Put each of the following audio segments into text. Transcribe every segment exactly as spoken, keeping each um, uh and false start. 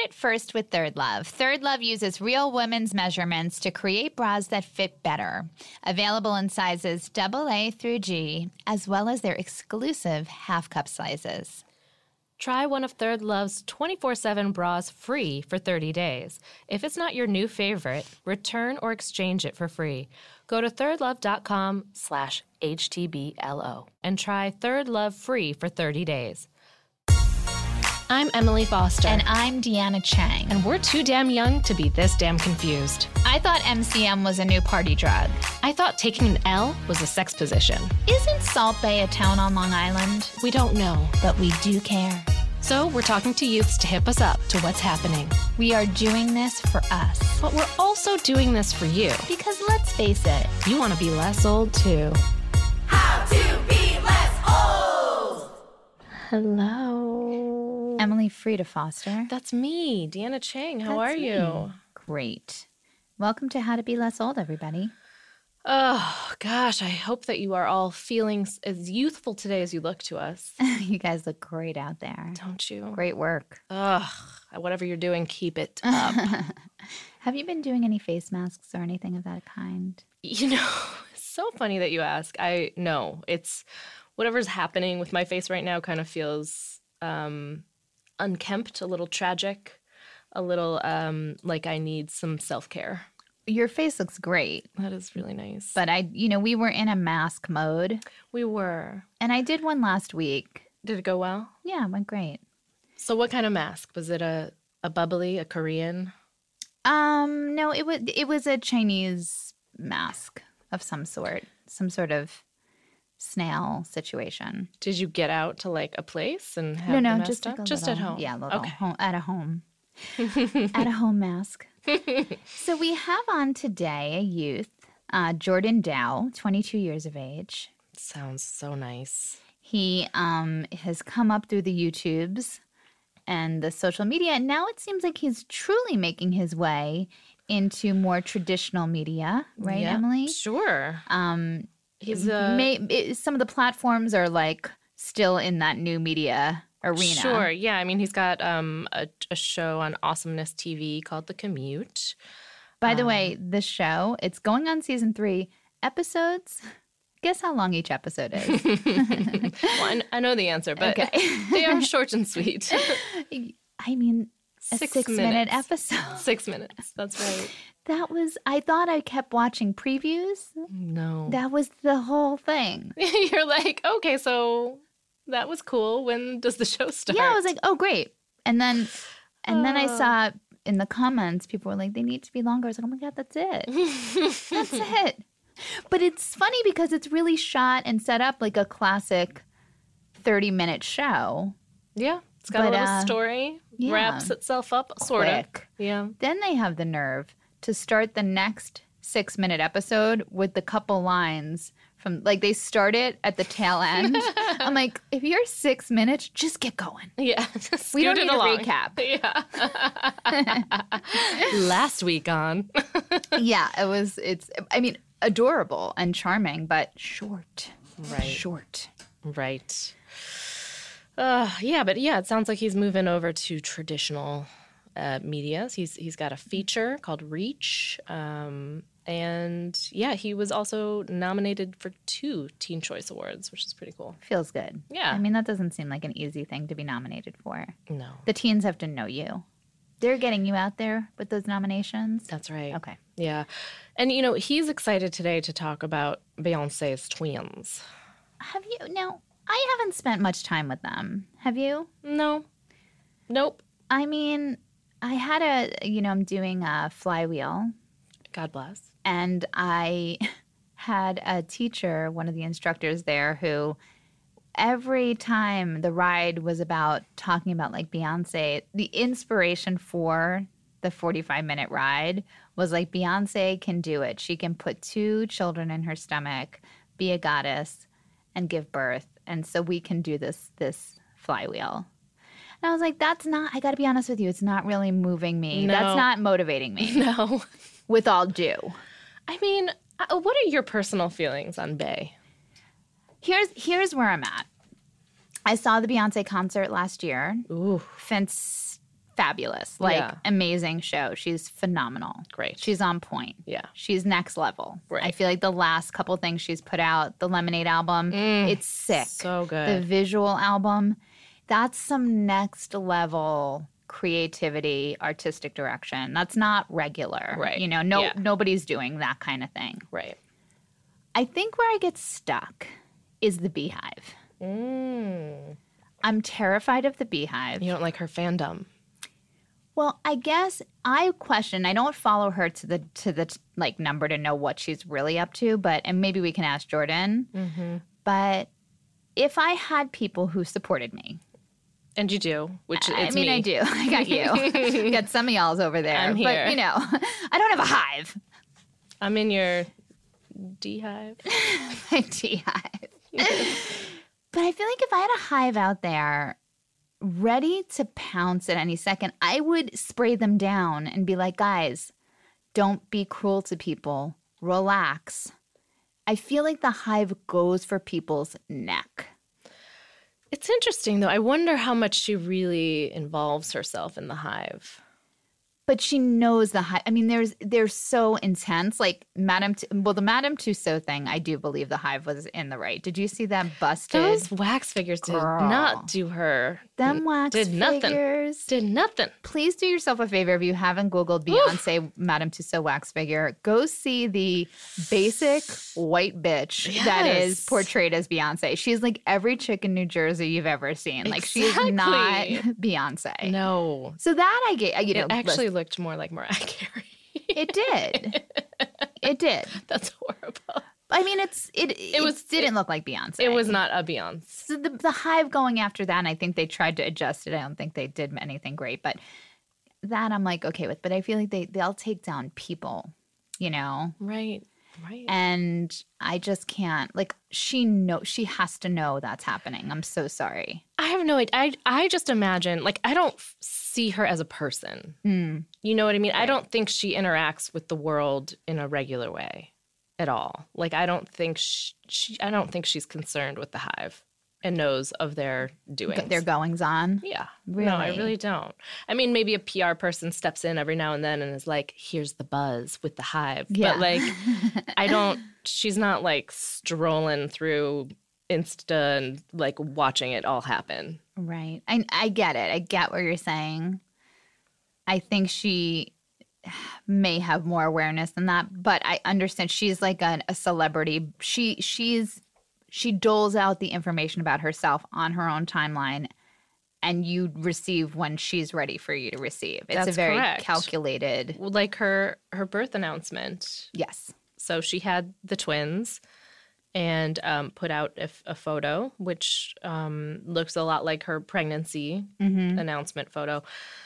it first with Third Love. Third Love uses real women's measurements to create bras that fit better. Available in sizes double A through G, as well as their exclusive half-cup sizes. Try one of Third Love's twenty-four seven bras free for thirty days. If it's not your new favorite, return or exchange it for free. Go to thirdlove.com slash HTBLO and try Third Love free for thirty days. I'm Emily Foster. And I'm Deanna Chang. And we're too damn young to be this damn confused. I thought M C M was a new party drug. I thought taking an L was a sex position. Isn't Salt Bay a town on Long Island? We don't know. But we do care. So we're talking to youths to hip us up to what's happening. We are doing this for us. But we're also doing this for you. Because let's face it, you want to be less old too. How to be less old! Hello. Emily Frieda Foster. That's me, Deanna Chang. How That's are me. you? Great. Welcome to How to Be Less Old, everybody. Oh, gosh, I hope that you are all feeling as youthful today as you look to us. You guys look great out there. Don't you? Great work. Ugh, whatever you're doing, keep it up. Have you been doing any face masks or anything of that kind? You know, it's so funny that you ask. I know. It's whatever's happening with my face right now kind of feels um, unkempt, a little tragic, a little um, like I need some self-care. Your face looks great. That is really nice. But I, you know, we were in a mask mode. We were. And I did one last week. Did it go well? Yeah, it went great. So what kind of mask? Was it a, a bubbly, a Korean? Um, no, it was it was a Chinese mask of some sort, some sort of snail situation. Did you get out to like a place and have no, no, the mask just done? like a just little, at home. Yeah, a little okay. home, at a home, at a home mask. So we have on today a youth, uh, Jordan Dow, twenty-two years of age. Sounds so nice. He um, has come up through the YouTubes and the social media, and now it seems like he's truly making his way into more traditional media, right, yeah, Emily? Sure. Um, He's uh, may, it, some of the platforms are like still in that new media arena. Sure. Yeah. I mean, he's got um, a, a show on Awesomeness T V called The Commute. By the um, way, this show, it's going on season three. Episodes, guess how long each episode is? Well, I, I know the answer, but Okay. they are short and sweet. I mean, a Six six-minute minutes. episode. Six minutes. That's right. That was, I thought I kept watching previews. No. That was the whole thing. You're like, okay, so that was cool. When does the show start? Yeah, I was like, oh, great. And then, and then I Oh. saw in the comments, people were like, they need to be longer. I was like, oh my God, that's it. That's it. But it's funny because it's really shot and set up like a classic thirty-minute show. Yeah. It's got But, a little uh, story, yeah. wraps itself up, sort of. Quick. Yeah. Then they have the nerve to start the next six-minute episode with the couple lines from, like, they start it at the tail end. I'm like, if you're six minutes, just get going. Yeah. Just We don't scoot need it a along. recap. Yeah. Last week on. Yeah, it was, it's, I mean, adorable and charming, but short. Right. Short. Right. Uh, yeah, but yeah, it sounds like he's moving over to traditional uh, medias. He's he's got a feature called Reach, um, and yeah, he was also nominated for two Teen Choice Awards, which is pretty cool. Feels good. Yeah. I mean, that doesn't seem like an easy thing to be nominated for. No, The teens have to know you. They're getting you out there with those nominations. that's right. Okay. Yeah, and you know he's excited today to talk about Beyonce's twins. Have you, now, I haven't spent much time with them. Have you? No, nope. I mean, I had a, you know, I'm doing a flywheel, God bless. and I had a teacher, one of the instructors there, who every time the ride was about talking about like Beyonce, the inspiration for the forty-five minute ride was like, Beyonce can do it. She can put two children in her stomach, be a goddess, and give birth. And so we can do this this flywheel. And I was like, that's not, I got to be honest with you, it's not really moving me. No. That's not motivating me, No, with all due. I mean, uh, what are your personal feelings on Bey? Here's here's where I'm at. I saw the Beyonce concert last year. Ooh, Fan- fabulous. Like, Yeah. amazing show. She's phenomenal. Great. She's on point. Yeah. She's next level. Right. I feel like the last couple things she's put out, the Lemonade album, it's sick. so The good. visual album, that's some next level creativity, artistic direction. That's not regular. Right. You know, no Yeah. nobody's doing that kind of thing. Right. I think where I get stuck is the Beehive. Mm. I'm terrified of the Beehive. You don't like her fandom. Well, I guess I question. I don't follow her to the to the like number to know what she's really up to, but and maybe we can ask Jordan. Mm-hmm. But if I had people who supported me, And you do, which I it's mean, me. I do. I got you. got some of y'all's over there, I'm here. but you know, I don't have a hive. I'm in your beehive. My tea hive. But I feel like if I had a hive out there ready to pounce at any second, I would spray them down and be like, guys, don't be cruel to people. Relax. I feel like the hive goes for people's neck. It's interesting, though. I wonder how much she really involves herself in the hive. But she knows the hive. I mean, there's they're so intense. Like Madame, T- well, the Madame Tussauds thing, I do believe the hive was in the right. Did you see that busted? Those wax figures did Girl. not do her. Them wax did nothing. figures. Did nothing. Please do yourself a favor if you haven't Googled Beyonce Madame Tussauds wax figure. Go see the basic white bitch that is Yes. portrayed as Beyonce. She's like every chick in New Jersey you've ever seen. Like she is not Exactly. Beyonce. No. So that I get. You know, It actually listen, looked more like Mariah Carey. it did. It did. That's horrible. I mean, it's it. It, was- didn't look like Beyonce. It was not a Beyonce. So the, the hive going after that, and I think they tried to adjust it. I don't think they did anything great, but that I'm like okay with. But I feel like they they'll take down people, you know, Right. Right. and I just can't. Like she know she has to know that's happening. I'm so sorry. I have no idea. I, I just imagine, like, I don't f- see her as a person. Mm. You know what I mean? I don't think she interacts with the world in a regular way at all. Like, I don't think she, she I don't think she's concerned with the hive and knows of their doings. Their goings on. Yeah. No, I Really? really don't. I mean, maybe a P R person steps in every now and then and is like, here's the buzz with the hive. Yeah. But, like, I don't, she's not, like, strolling through Insta and, like, watching it all happen. Right. I I get it. I get what you're saying. I think she may have more awareness than that, but I understand she's like a, a celebrity. She she's she doles out the information about herself on her own timeline, and you receive when she's ready for you to receive. It's That's a very correct. calculated. Like her her birth announcement. Yes. So she had the twins and um, put out a, f- a photo, which um, looks a lot like her pregnancy Mm-hmm. announcement photo.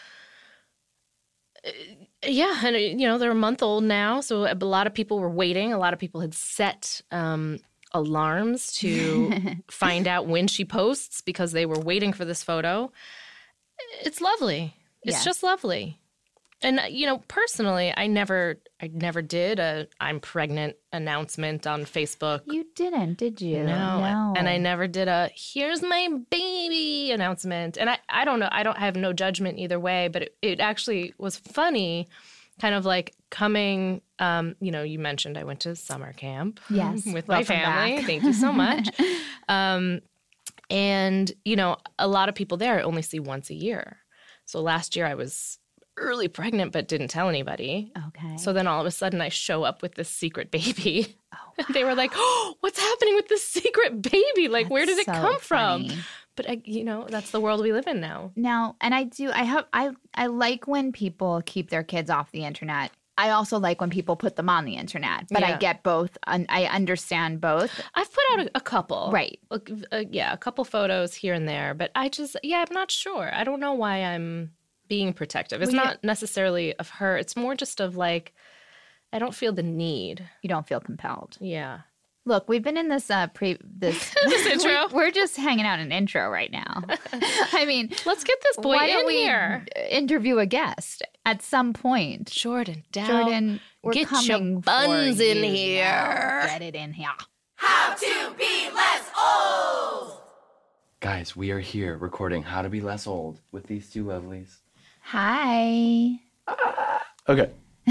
Uh, Yeah, and uh, you know they're a month old now, so a lot of people were waiting. A lot of people had set um, alarms to find out when she posts because they were waiting for this photo. It's lovely. It's Yes. just lovely. And uh, you know, personally, I never, I never did a "I'm pregnant" announcement on Facebook. You didn't, did you? No, No. and I never did a "Here's my baby" announcement. And I, I don't know. I don't I have no judgment either way. But it, it actually was funny, kind of like coming. Um, you know, you mentioned I went to summer camp. Yes, with my welcome family. back. Thank you so much. um, and you know, a lot of people there I only see once a year. So last year I was early pregnant, but didn't tell anybody. Okay. So then all of a sudden I show up with this secret baby. Oh, They were like, "Oh, what's happening with this secret baby? Like, where did it That's so come from?" funny. But I, you know, that's the world we live in now. Now, and I do, I have, I, I like when people keep their kids off the internet. I also like when people put them on the internet, but I Yeah. get both. And I understand both. I've put out a, a couple, Right. Like, uh, yeah, a couple photos here and there. But I just, yeah, I'm not sure. I don't know why I'm being protective. It's Well, not necessarily of her. It's more just of like, I don't feel the need. You don't feel compelled. Yeah. Look, we've been in this uh pre this, This intro. We're, we're just hanging out in intro right now. I mean, Let's get this boy why in don't we here. interview a guest at some point? Jordan, down. Jordan, we're get your coming buns for in you here. now. Get it in here. How to be less old. Guys, we are here recording How to Be Less Old with these two lovelies. Hi. Okay.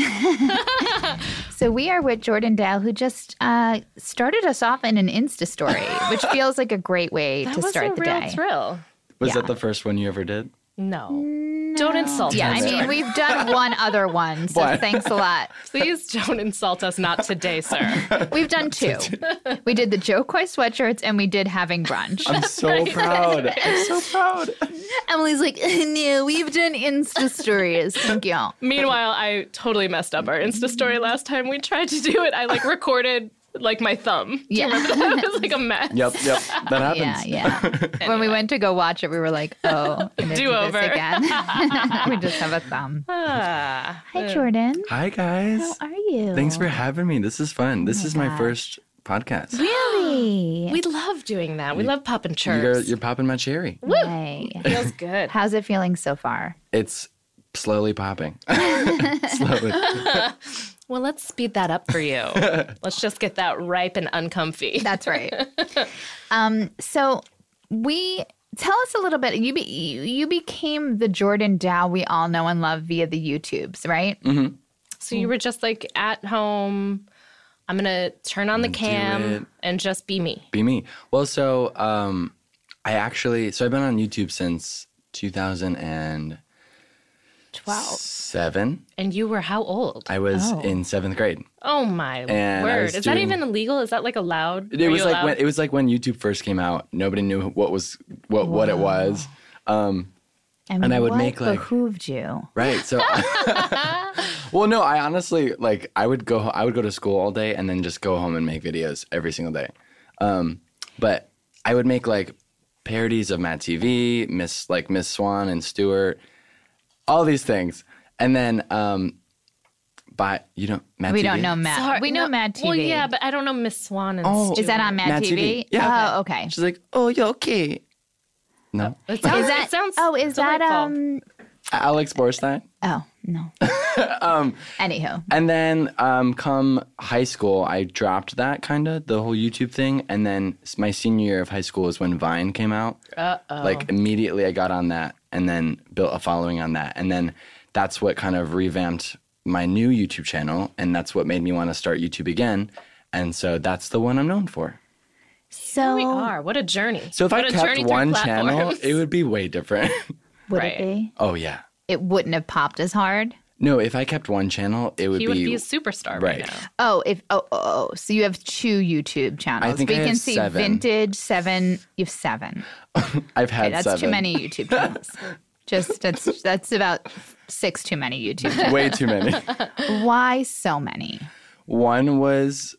So we are with Jordan Dale, who just uh, started us off in an Insta story, which feels like a great way That to was start a the real day. thrill. Was Yeah. that the first one you ever did? No. Don't insult Yeah, us. I mean, we've done one other one, so What? thanks a lot. Please don't insult us. Not today, sir. We've done two. We did the Joe Coy sweatshirts, and we did having brunch. I'm so proud. I'm so proud. Emily's like, no, we've done Insta stories. Thank you. Meanwhile, I totally messed up our Insta story last time we tried to do it. I like recorded like my thumb. Do Yeah. you remember that? It was like a mess. Yep, yep. That happens. Yeah, yeah. When we went to go watch it, we were like, oh, I'm gonna do Do-over. this again. We just have a thumb. Ah. Hi, Jordan. Hi, guys. How are you? Thanks for having me. This is fun. This my is my gosh. first podcast. Really? We love doing that. We love popping You're, chirps. you're popping my cherry. Yay. Feels good. How's it feeling so far? It's slowly popping. slowly. Well, let's speed that up for you. Let's just get that ripe and uncomfy. That's right. um, so we tell us a little bit. You be, you, you became the Jordan Dow we all know and love via the YouTubes, right? Mm-hmm. So you were just like at home. I'm gonna turn on the Do cam it. and just be me. Be me. Well, so um, I actually, so I've been on YouTube since two thousand seven. Twelve. And you were how old? I was Oh. in seventh grade. Oh my And I word! was Is that doing- even illegal? Is that like allowed? It Were was you like allowed? when it was like when YouTube first came out. Nobody knew what was what what it was. Um, And, And I would what make, like- behooved you. right. So, well, no, I honestly like I would go I would go to school all day and then just go home and make videos every single day. Um, but I would make like parodies of Matt T V, Miss like Miss Swan and Stewart, all these things, and then um, by you know Matt We T V? don't know Matt. Sorry, we know no- Mad T V. Well, yeah, but I don't know Miss Swan and Oh. Is that on Mad, Mad T V? T V. Yeah. Oh, okay. She's like, oh, you okay? No, It sounds, Is that? it sounds oh, is that delightful. um? Alex Borstein. Oh no. um, Anywho, And then um, come high school, I dropped that kind of, the whole YouTube thing. And then s- my senior year of high school is when Vine came out. Uh-oh. Like immediately I got on that and then built a following on that. And then that's what kind of revamped my new YouTube channel. And that's what made me want to start YouTube again. And so that's the one I'm known for. so Here we are. What a journey. So if what I a kept journey through one channel, platforms. it would be way different. would Right. it be? Oh, yeah. It wouldn't have popped as hard. No, if I kept one channel, it would He be. would be a superstar right, right. now. Oh, if oh, oh oh, so you have two YouTube channels. I think we I can have see seven. vintage seven. You have seven. I've had Okay, that's seven. too many YouTube channels. Just that's that's about six too many YouTube channels. Way too many. Why so many? One was.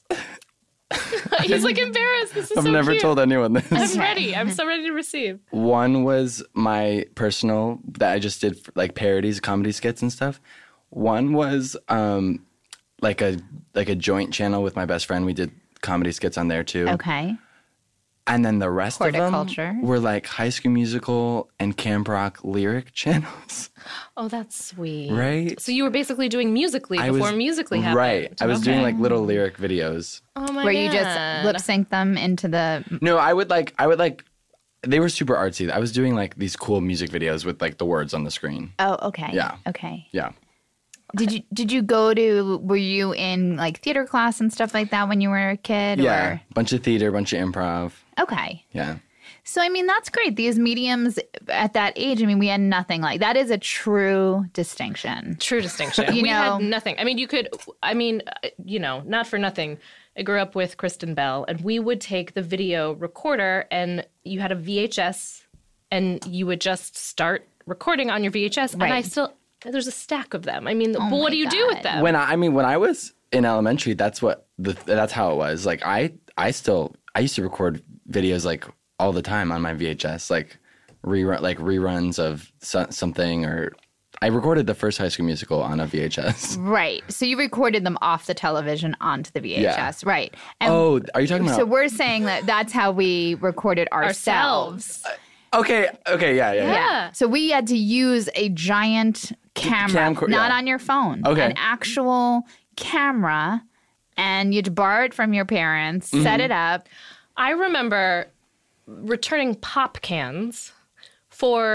He's like embarrassed. This is I've so never cute. told anyone this. I'm ready. I'm so ready to receive. One was my personal that I just did for, like parodies, comedy skits and stuff. One was um like a like a joint channel with my best friend. We did comedy skits on there too. Okay. And then the rest of Horticulture. them were like High School Musical and Camp Rock lyric channels. Oh, that's sweet. Right? So you were basically doing Musically I before was- Musically happened. Right. I was Okay. doing like little lyric videos. Oh my Where god. you just lip sync them into the No, I would like I would like they were super artsy. I was doing like these cool music videos with like the words on the screen. Oh, okay. Yeah. Okay. Yeah. Did you did you go to were you in like theater class and stuff like that when you were a kid? Yeah. Bunch of theater, bunch of improv. Or? Okay. Yeah. So I mean that's great. These mediums at that age, I mean we had nothing like that is a true distinction. True distinction. You we know- had nothing. I mean, you could, I mean, uh, you know, not for nothing. I grew up with Kristen Bell, and we would take the video recorder, and you had a V H S, and you would just start recording on your V H S. And I Right. still, there's a stack of them. I mean, but my what do you do with God. them? When I, I mean when I was in elementary, that's what the that's how it was. Like I I still I used to record videos like all the time on my V H S, like rerun like reruns of so, something or I recorded the first High School Musical on a V H S. Right. So you recorded them off the television onto the V H S. Right. And Oh, are you talking about? so we're saying that that's how we recorded ourselves. Ourselves. okay, okay, yeah, yeah, yeah. Yeah. So we had to use a giant camera, camcor- not yeah. on your phone, Okay. an actual camera, and you'd borrow it from your parents, Mm-hmm. set it up. I remember returning pop cans for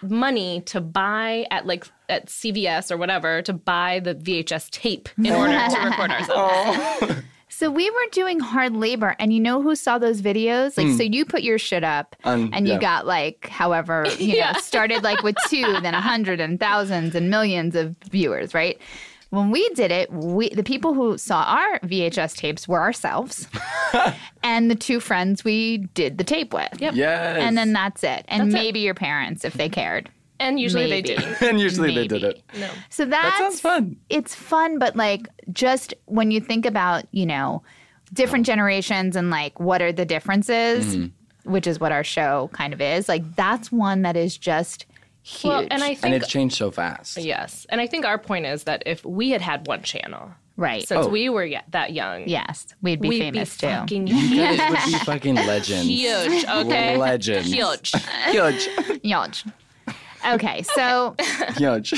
money to buy at like at C V S or whatever to buy the V H S tape in order to record ourselves. So we were doing hard labor, and you know who saw those videos? Like, so you put your shit up, Um, and you yeah. got like, however, you Yeah. know, started like with two, then a hundred and thousands and millions of viewers, right? When we did it, we the people who saw our V H S tapes were ourselves, and the two friends we did the tape with. Yep. Yes. And then that's it. And That's it. maybe your parents if they cared. And usually Maybe. they didn't. and usually they did Maybe. it. No. So that's sounds fun. It's fun, but like just when you think about, you know, different generations and like what are the differences, Mm-hmm. which is what our show kind of is, like that's one that is just huge. Well, and I And think it's changed so fast. yes, and I think our point is that if we had had one channel, right. since Oh. we were yet that young, Yes, we'd be we'd famous be too. fucking You huge. guys would be fucking legends. Huge, okay? Legends. Huge. Huge. Huge. Okay, so Huge.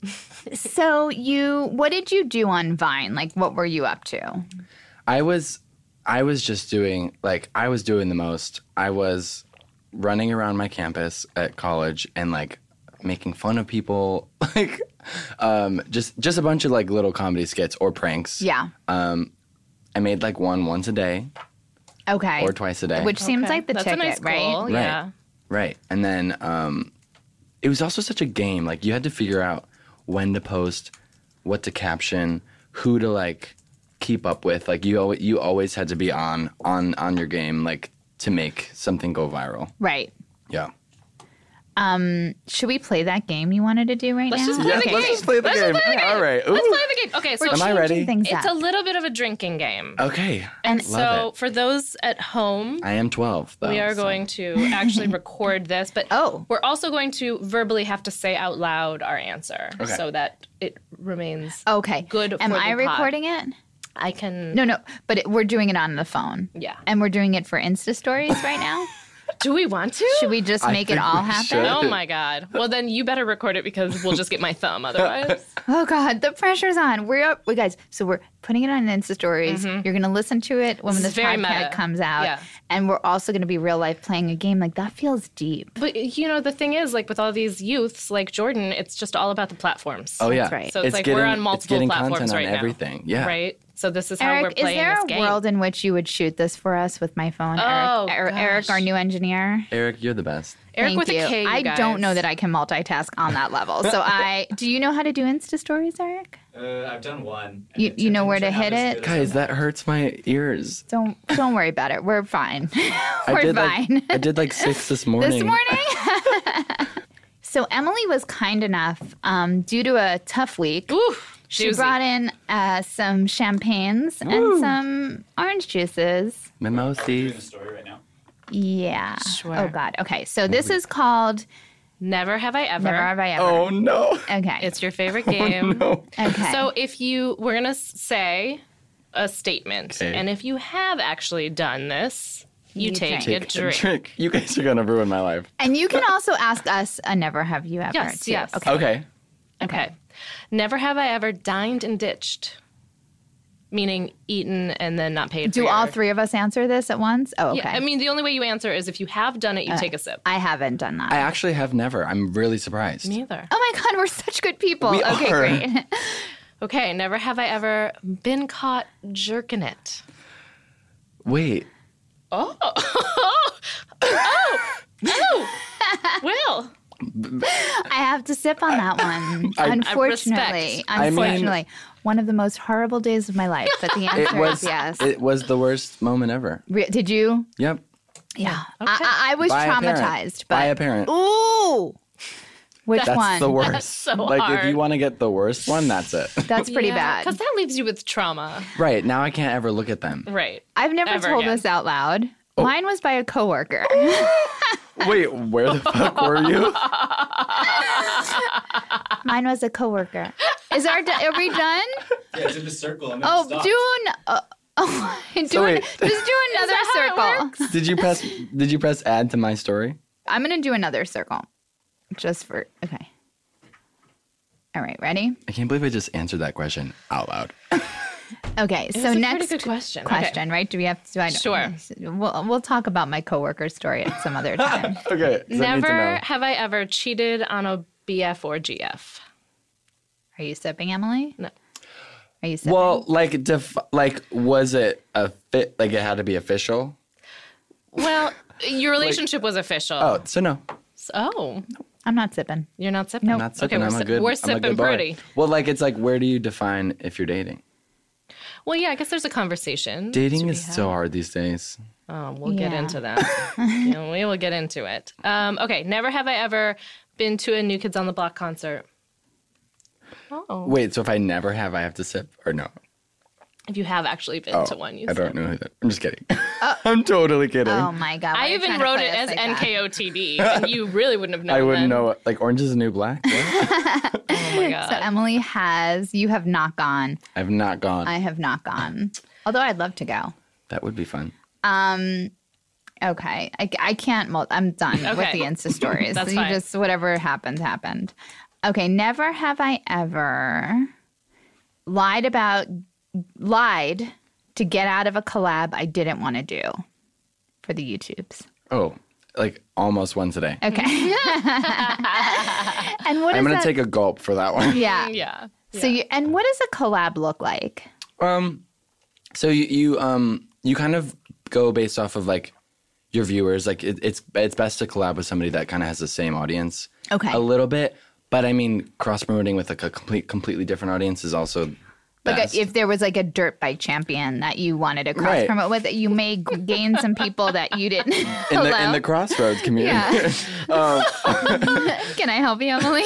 so you what did you do on Vine? Like what were you up to? I was I was just doing like I was doing the most. I was running around my campus at college and like making fun of people, like um, just just a bunch of like little comedy skits or pranks. Yeah. I made like one once a day Okay. or twice a day. Which seems Okay. like the That's ticket, a nice right? goal. Yeah. Right. And then um, it was also such a game. Like you had to figure out when to post, what to caption, who to like keep up with. Like you always, you always had to be on on on your game like to make something go viral. Right. Yeah. Should we play that game you wanted to do right Let's now? just play Yeah, the let's game. just play the Let's just game. play the game. All right. Let's Ooh. play the game. Okay, so We're Am I changing ready? Things it's up. a little bit of a drinking game. Okay. And Love so it. for those at home, I am twelve. Though, we are so- going to actually record this, but Oh. we're also going to verbally have to say out loud our answer Okay. so that it remains Okay. good Am for I the pod. recording it? I can. No, no. But it, we're doing it on the phone. Yeah. And we're doing it for Insta stories right now. Do we want to? Should we just I make it think all we happen? should. Oh my god. Well, then you better record it because we'll just get my thumb otherwise. Oh God, the pressure's on. We're up, we guys. So we're putting it on Insta stories. You're gonna listen to it when This this, is very podcast meta. comes out, Yeah. and we're also gonna be real life playing a game. Like that feels deep. But you know, the thing is, like with all these youths like Jordan, it's just all about the platforms. Oh yeah. right. So it's, like getting, we're on it's multiple getting platforms content right on now. everything. Yeah. Right? So this is how Eric, we're is playing there this a game. world in which you would shoot this for us with my phone? Oh, Eric, Er- Eric, gosh. our new engineer. Eric, you're the best. Eric Thank with you. a K, you I guys. don't know that I can multitask on that level. So I do you know how to do Insta stories, Eric? Uh, I've done one. You- and you know it where to turned out hit as it? good as Guys, I that hurts my ears. Don't don't worry about it. We're fine. I We're did fine. like I did like six this morning. This morning. So Emily was kind enough, um, due to a tough week. Ooh, She juicy. brought in uh, some champagnes and some orange juices. doing a Mimosas. story right now. Yeah. Sure. Oh God. Okay. So this is called Never have I ever. Never Have I Ever. Oh no. Okay. It's your favorite game. No. okay. So if you, we're gonna s- say a statement, Okay. and if you have actually done this, you, You take, drink. a Take drink. a drink. You guys are gonna ruin my life. and you can also ask us a Never Have You Ever. Yes, too. yes. Okay. Okay. Okay. Never have I ever dined and ditched, meaning eaten and then not paid. Do for all your- three of us answer this at once? Oh, okay. Yeah, I mean, the only way you answer is if you have done it, you take a sip. I haven't done that. I actually have never. I'm really surprised. Neither. oh my God, we're such good people. We okay, are. great. Okay, never have I ever been caught jerking it. Wait. Oh. oh. Oh. Will. I have to sip on that one. I- unfortunately, respect. I mean- unfortunately, one of the most horrible days of my life. But the answer It was is yes. it was the worst moment ever. Re- Did you? Yep. Yeah. Okay. I, I, I was By a parent. traumatized. By But a parent. ooh, which That's one? the worst. That's so like if hard. you want to get the worst one, that's it. That's pretty bad. Because that leaves you with trauma. Right. Now I can't ever look at them. Right. I've never Ever told again. this out loud. Oh. Mine was by a coworker. Wait, where the fuck were you? Mine was a coworker. Is our are we done? Yeah, do the circle and then Oh, stop. do an, uh, oh, do So an, wait. just do another that how it circle. Did you press did you press add to my story? I'm gonna do another circle, just for okay. All right, ready? I can't believe I just answered that question out loud. Okay, It so was a next pretty good question. Okay. question, right? Do we have to? Do I know? Sure. We'll we'll talk about my coworker story at some other time. Okay. 'cause I need to Never know. have I ever cheated on a B F or G F. Are you sipping, Emily? No. Are you sipping? Well, like, def- like, was it a fit? Like, it had to be official. Well, your relationship was official. Oh, so no. So- oh, I'm not sipping. you're not sipping. Nope. Not sipping. Okay, I'm we're, a si- good. we're I'm a sipping good boy. pretty. Well, like, it's like, where do you define if you're dating? Well, yeah, I guess there's a conversation. Dating to be is had. so hard these days. Oh, we'll get Yeah. into that. Yeah, we will get into it. Um, okay, never have I ever been to a New Kids on the Block concert. Oh, Wait, so if I never have, I have to sip or no? if you have actually been Oh, to one, you I said. don't know who that. I'm just kidding. I'm totally kidding. Oh my god! why I are you even trying to wrote play it us as like that? N K O T B, and you really wouldn't have known. I wouldn't then. know. Like, Orange is the New Black. What? Oh my god! So Emily has. You have not gone. I've not gone. I have not gone. Although I'd love to go. That would be fun. Um. Okay, I, I can't. Mul- I'm done with Okay. the Insta stories. That's you fine. just whatever happened happened. Okay, never have I ever lied about lied to get out of a collab I didn't want to do for the YouTubes. Oh, like almost one today. Okay. And what I'm is gonna that? take a gulp for that one. yeah. yeah. So you and what does a collab look like? Um, so you, you um you kind of go based off of like your viewers. Like it, it's it's best to collab with somebody that kind of has the same audience. Okay. A little bit, but I mean cross promoting with like a complete completely different audience is also Like best. a, if there was like a dirt bike champion that you wanted to cross Right. promote with, you may g- gain some people that you didn't. in Hello? the in the crossroads community. Yeah. Can I help you, Emily?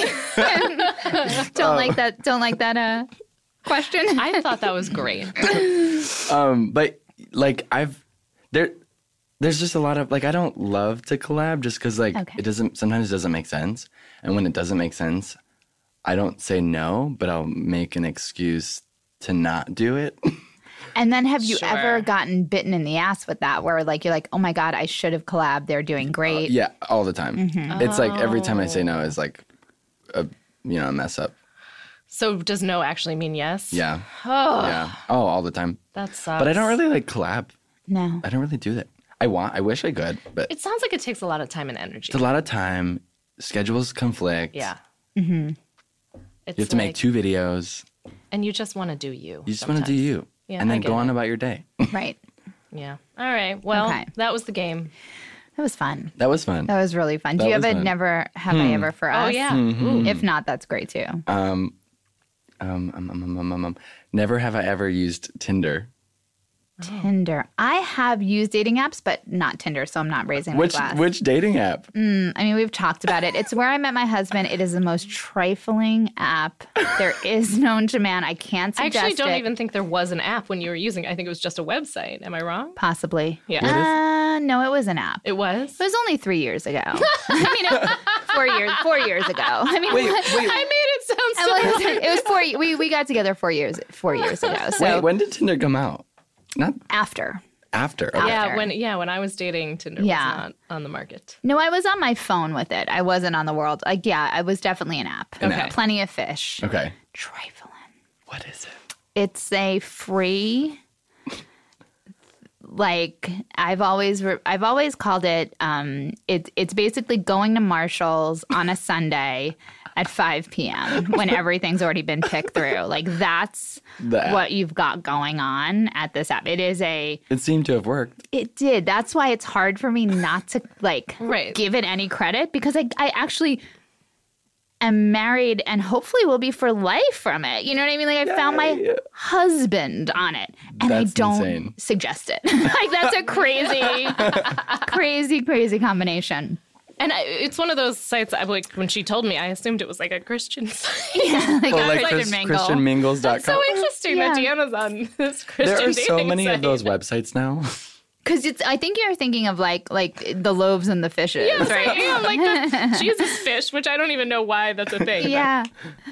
don't like that. Don't like that. Uh, question. I thought that was great. Um, but like I've there, there's just a lot of like I don't love to collab just because like Okay. it doesn't sometimes it doesn't make sense, and when it doesn't make sense, I don't say no, but I'll make an excuse to not do it. And then have you Sure. ever gotten bitten in the ass with that, where like you're like, oh my god, I should have collabed. They're doing great. Yeah, all the time. Mm-hmm. It's like every time I say no is like a you know a mess up. So does no actually mean yes? Yeah, Oh, yeah. Oh, all the time. that sucks. But I don't really like collab. No. I don't really do that. I want. I wish I could, but It sounds like it takes a lot of time and energy. it's a lot of time. Schedules conflict. Yeah. Mm-hmm. It's You have to make two videos. and you just want to do you. You just want to do you. Yeah, and I then get go on it. about your day. Right. Yeah. All right. Well, Okay. that was the game. That was fun. That was fun. That was really fun. Do That you have was a fun. never have I ever for us? Oh yeah. Mm-hmm. If not, that's great too. Um, um, um, um, um, um, um, never have I ever used Tinder. Tinder. I have used dating apps, but not Tinder, so I'm not raising my Which glass. which dating app? I mean, we've talked about it. It's where I met my husband. It is the most trifling app there is known to man. I can't I suggest actually don't it. even think there was an app when you were using it. I think it was just a website. Am I wrong? Possibly. Yeah. Uh, no, it was an app. It was. It was only three years ago. I mean, it, four years. Four years ago. I mean, Wait, wait, I made it sound so. Emily, it was four. We we got together four years. Four years ago. So wait. When did Tinder come out? Not after. after. Okay. Yeah, After. when yeah, when I was dating, Tinder Yeah. was not on the market. No, I was on my phone with it. I wasn't on the world. Like, yeah, I was definitely an app. An Okay. app. Plenty of fish. Okay. Trifling. What is it? It's a free. Like I've always re- I've always called it. Um, it's it's basically going to Marshall's on a Sunday at five p.m. when everything's already been picked through. Like that's The app. what you've got going on at this app. It is a. It seemed to have worked. It did. That's why it's hard for me not to like Right. give it any credit because I I actually am married and hopefully will be for life from it. You know what I mean? Like I found my Yay. husband on it and That's I don't insane. suggest it. Like that's a crazy crazy crazy combination. And I, it's one of those sites. I like when she told me, I assumed it was like a Christian site. Yeah, like, Well, like Christian Chris, Mingle. Christian Mingles dot com. So interesting Yeah. that Deanna's on this Christian There are so dating many site. of those websites now. Because it's I think you're thinking of like like the loaves and the fishes, Yes, right? I am. Like the Jesus fish, which I don't even know why that's a thing. but Yeah.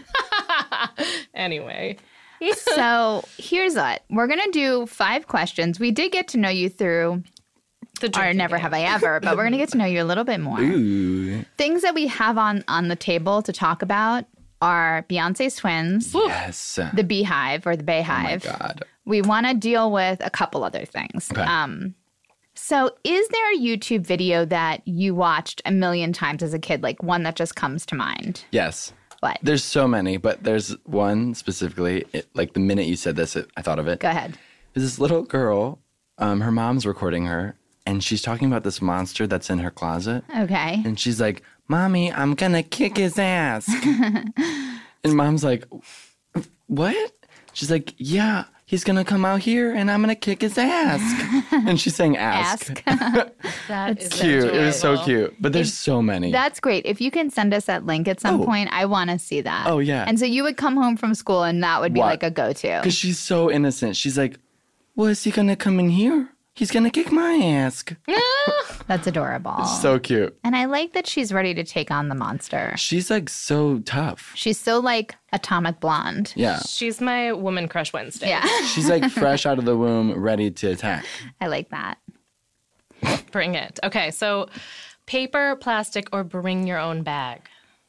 Anyway. So here's what we're gonna do: five questions. We did get to know you through The our drinking Never game. Have I Ever, but we're gonna get to know you a little bit more. Ooh. Things that we have on on the table to talk about. are Beyonce's twins, Yes. the Beehive or the Bayhive. Oh my God. We want to deal with a couple other things. Okay. Um, so, is there a YouTube video that you watched a million times as a kid, like one that just comes to mind? Yes. What? There's so many, but there's one specifically. It, like the minute you said this, it, I thought of it. Go ahead. There's this little girl. Um, her mom's recording her, and she's talking about this monster that's in her closet. Okay. And she's like, "Mommy, I'm gonna kick his ass." And mom's like, "What?" She's like, "Yeah, he's gonna come out here, and I'm gonna kick his ass." And she's saying "ask." Ask. That is Cute. It was so adorable. cute. But there's so many. That's great. If you can send us that link at some Oh. point, I want to see that. Oh, yeah. And so you would come home from school and that would be What? like a go-to. Because she's so innocent. She's like, "Well, is he gonna come in here? He's gonna kick my ass." That's adorable. So cute. And I like that she's ready to take on the monster. She's like so tough. She's so like Atomic Blonde. Yeah. She's my woman crush Wednesday. Yeah, She's like fresh out of the womb, ready to attack. I like that. Bring it. Okay, so paper, plastic, or bring your own bag.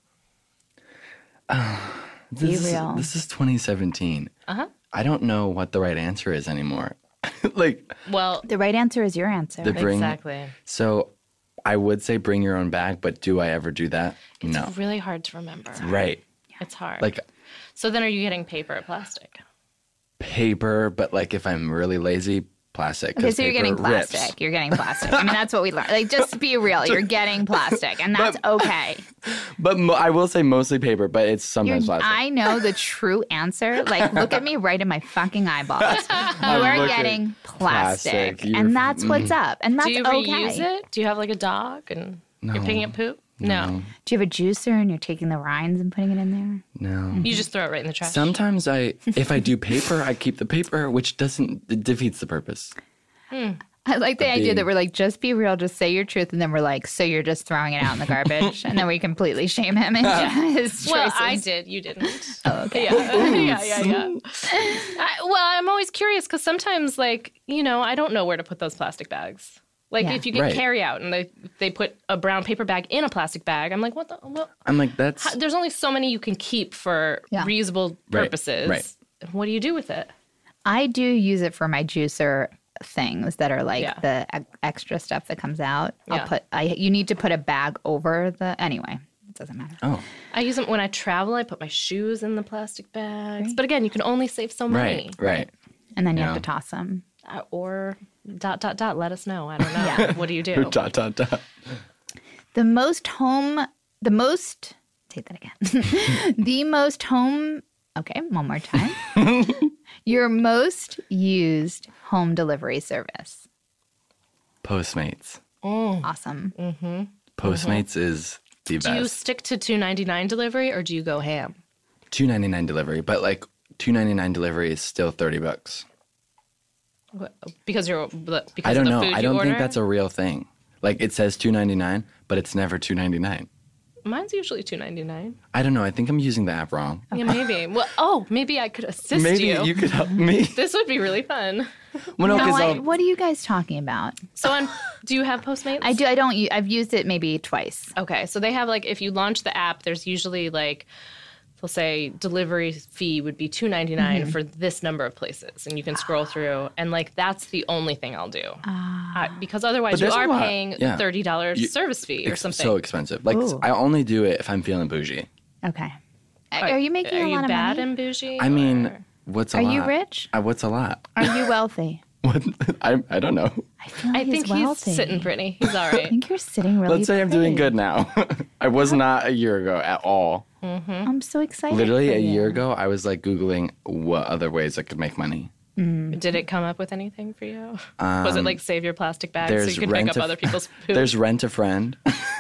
This is, real. this is twenty seventeen. Uh-huh. I don't know what the right answer is anymore. Like Well, The right answer is your answer. the bring. exactly. So I would say bring your own bag, but do I ever do that? It's No. really hard to remember. Right. It's hard. Like so then are you getting paper or plastic? paper, but like if I'm really lazy, plastic. Okay, 'cause so you're paper getting plastic. rips. You're getting plastic. I mean, that's what we learned. Like, just be real. You're getting plastic, and that's okay. But mo- I will say mostly paper, but it's You're, sometimes plastic. I know the true answer. Like, look at me right in my fucking eyeballs. You are looking- getting plastic, Plastic. You're- and that's what's up. And that's Do you okay. reuse it? Do you have like a dog and you're picking up poop? No. Do you have a juicer and you're taking the rinds and putting it in there? no. You just throw it right in the trash. Sometimes I, if I do paper, I keep the paper, which doesn't, it defeats the purpose. I like the idea being- that we're like, just be real, just say your truth, and then we're like, so you're just throwing it out in the garbage, and then we completely shame him and his choices. Well, I did. You didn't. Oh, okay. Yeah, yeah, yeah, yeah. I, well, I'm always curious because sometimes, like, you know, I don't know where to put those plastic bags. Like, Yeah. if you get Right. carry out and they they put a brown paper bag in a plastic bag, I'm like, what the? Well, I'm like, that's, how, there's only so many you can keep for Yeah. reusable Right, purposes. right. What do you do with it? I do use it for my juicer things that are like Yeah. the e- extra stuff that comes out. Yeah. I'll put. I you need to put a bag over the. Anyway, it doesn't matter. oh, I use them when I travel. I put my shoes in the plastic bags. But again, you can only save so many. right, right. And then you have Yeah. to toss them. Uh, or dot dot dot. Let us know. I don't know. What do you do? Dot, dot, dot. The most home. The most. Take that again. The most home. Okay, one more time. Your most used home delivery service. Postmates. Awesome. Postmates is the Do you best. stick to two ninety-nine delivery or do you go ham? two ninety-nine delivery, but like two ninety-nine delivery is still thirty bucks. What- Because you're because I don't of the know. food I you don't order? think that's a real thing. Like it says two ninety-nine, but it's never two ninety-nine. Mine's usually two ninety-nine. I don't know. I think I'm using the app wrong. Yeah, maybe. Well, oh, maybe I could assist Maybe you. you. could help me. This would be really fun. Well, no, No, 'cause I, I'll- what are you guys talking about? So, on, do you have Postmates? I do. I don't. u- I've used it maybe twice. Okay, so they have like if you launch the app, there's usually like they'll say delivery fee would be two ninety-nine Mm-hmm. for this number of places, and you can scroll through, and like that's the only thing I'll do I, because otherwise But you there's a are lot- paying yeah. thirty dollars You- service fee or it's something. so expensive. Like Ooh. I only do it if I'm feeling bougie. Okay. Are you making Are a you lot of bad money? and bougie? I mean, or- what's a Are lot? you rich? Uh, what's a lot? Are you wealthy? What? I I don't know. I feel like I think he's wealthy. he's sitting pretty. He's all I right. think you're sitting really. Let's say I'm doing pretty. good now. I was not a year ago at all. I'm so excited. Literally for a you. year ago, I was like Googling what other ways I could make money. Did it come up with anything for you? Was it like save your plastic bags so Um, there's you could pick rent up a- other people's poop? There's Rent a Friend.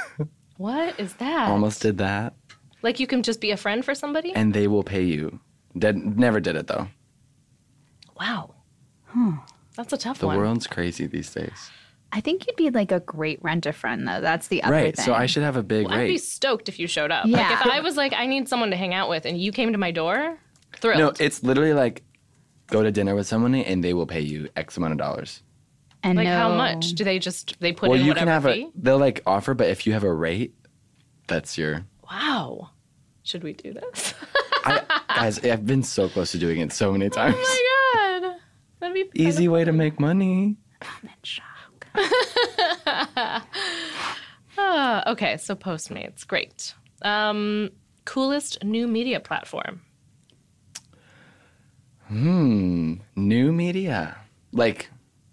What is that? Almost did that. Like you can just be a friend for somebody? And they will pay you. Did, never did it though. Wow. That's a tough The one. world's crazy these days. I think you'd be like a great rent a friend though. That's the other Right. thing. So I should have a big I'd be rate. stoked if you showed up. Yeah. Like if I was like, I need someone to hang out with, and you came to my door, thrilled. No, it's literally like go to dinner with someone and they will pay you X amount of dollars. And like how no- much do they just they put well, in you whatever can have fee? a. They'll like offer, but if you have a rate, that's your. Wow. Should we do this? I, guys, I've been so close to doing it so many times. Oh my god. That'd be Easy way to make money. I'm in shock. Uh, okay, so Postmates, great. Um, coolest new media platform. Hmm. New media. Like,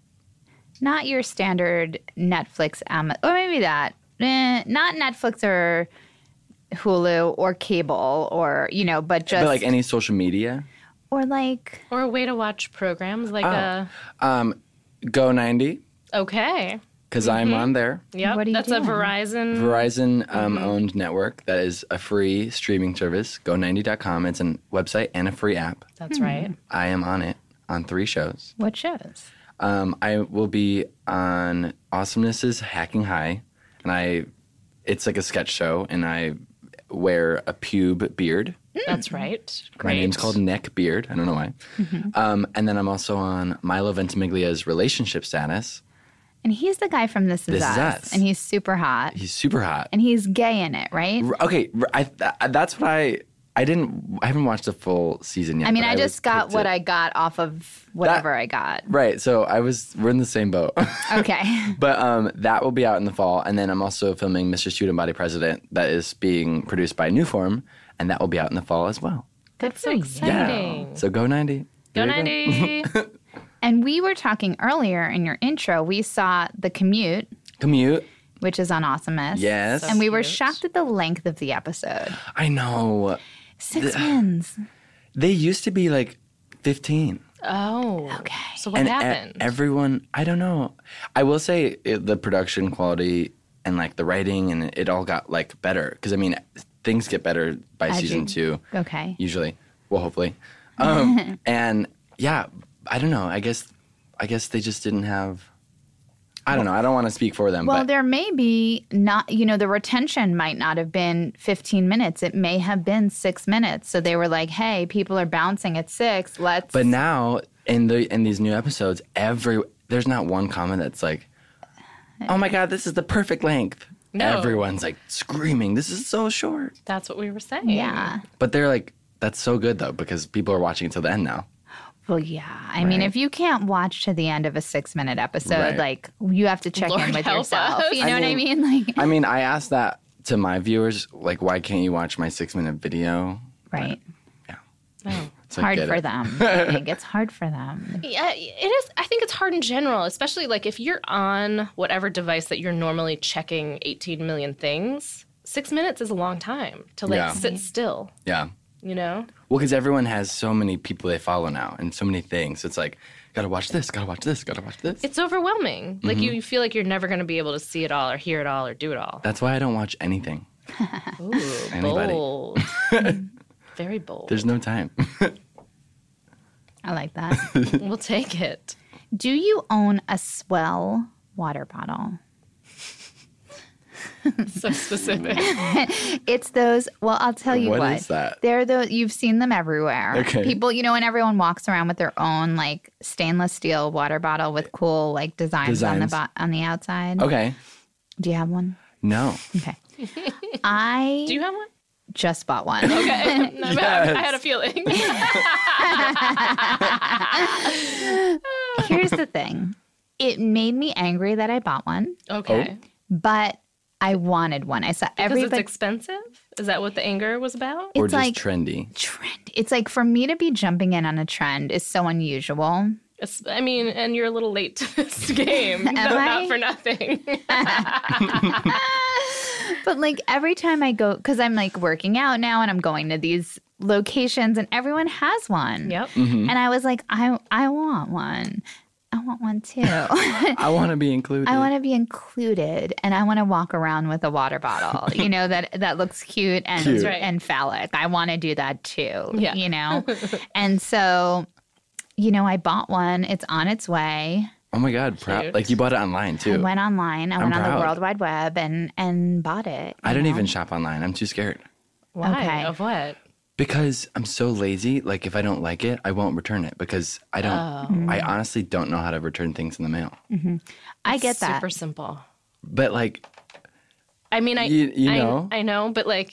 Not your standard Netflix, Am- or maybe that. Eh, not Netflix or Hulu or cable or, you know, but just. but like any social media. or like. Or a way to watch programs like a... Um, Go ninety, Okay. because I'm on there. Yep, What are you that's doing? a Verizon. Verizon um, owned network that is a free streaming service. go ninety dot com. It's a website and a free app. That's right. I am on it on three shows. What shows? Um, I will be on Awesomeness's Hacking High, and I, it's like a sketch show, and I wear a pube beard. That's right. My name's called Nick Beard. I don't know why. Um, and then I'm also on Milo Ventimiglia's Relationship Status. And he's the guy from This Is, This Is Us, Us. and he's super hot, He's super hot. and he's gay in it, right? R- Okay, r- I, th- that's what I. I didn't. I haven't watched the full season yet. I mean, but I just was got picked what it. I got off of whatever I got. Right. So I was. We're in the same boat. Okay. But um, that will be out in the fall, and then I'm also filming Mister Student Body President, that is being produced by Newform, and that will be out in the fall as well. Good for you. Exciting. So go ninety. Go There you ninety. And we were talking earlier in your intro, we saw The Commute, Commute. which is on Awesomeness. Yes. And we were Cute. shocked at the length of the episode. I know. Six wins. They used to be like fifteen. Oh. Okay. So what and e- happened? everyone, I don't know. I will say it, the production quality and like the writing and it all got like better. Because I mean, things get better by As season you- two. Okay. Usually. Well, hopefully. Um, and yeah, I don't know. I guess I guess they just didn't have. I don't know. I don't want to speak for them. Well, but there may be not, you know, the retention might not have been fifteen minutes. It may have been six minutes. So they were like, hey, people are bouncing at six. Let's. but now in the in these new episodes, every there's not one comment that's like, "Oh my god, this is the perfect length." No. Everyone's like screaming, "This is so short." That's what we were saying. Yeah. But they're like, "That's so good though," because people are watching until the end now. Well, yeah. I mean, Right. if you can't watch to the end of a six minute episode, Right. like, you have to check Lord in with help yourself. us. You know I what I mean- mean? Like, I mean, I asked that to my viewers, like, why can't you watch my six minute video? right. Oh. It's hard get for it. them. I think it's hard for them. Yeah, it is. I think it's hard in general, especially like if you're on whatever device that you're normally checking eighteen million things. Six minutes is a long time to like Yeah. sit still. Yeah. You know? Well, because everyone has so many people they follow now and so many things. It's like, gotta watch this, gotta watch this, gotta watch this. It's overwhelming. Like Mm-hmm. you, you feel like you're never going to be able to see it all or hear it all or do it all. That's why I don't watch anything. Ooh, Anybody. bold. Very bold. There's no time. I like that. We'll take it. Do you own a Swell water bottle? So specific. It's those. Well, I'll tell you What what. is that? They're the. You've seen them everywhere. Okay. People, you know, and everyone walks around with their own like stainless steel water bottle with cool like designs, on the Designs. bo- on the outside. Okay. Do you have one? No. Okay. I Do you have one? just bought one. Okay. No, I had a feeling. Here's the thing. It made me angry that I bought one, Okay. but I wanted one. I saw Because it's everybody. expensive? Is that what the anger was about? Or It's just like- trendy. Trend. It's like for me to be jumping in on a trend is so unusual. It's, I mean, and you're a little late to this game. No, I? not for nothing. But like every time I go, because I'm like working out now and I'm going to these locations and everyone has one. Yep. Mm-hmm. And I was like, I I want one. I want one too. I want to be included. I want to be included, and I want to walk around with a water bottle. You know that that looks cute and Cute. Right. and phallic. I want to do that too. Yeah. You know, and so, you know, I bought one. It's on its way. Oh my God. Proud. Cute. Like you bought it online too. I went online. I I'm went on the proud. World Wide Web and and bought it. I you don't know? even shop online. I'm too scared. Why? Okay. Of what? Because I'm so lazy. Like if I don't like it, I won't return it because I don't. Oh. I honestly don't know how to return things in the mail. I get that. Super simple. But like, I mean, I You- you I- know? I, know, but like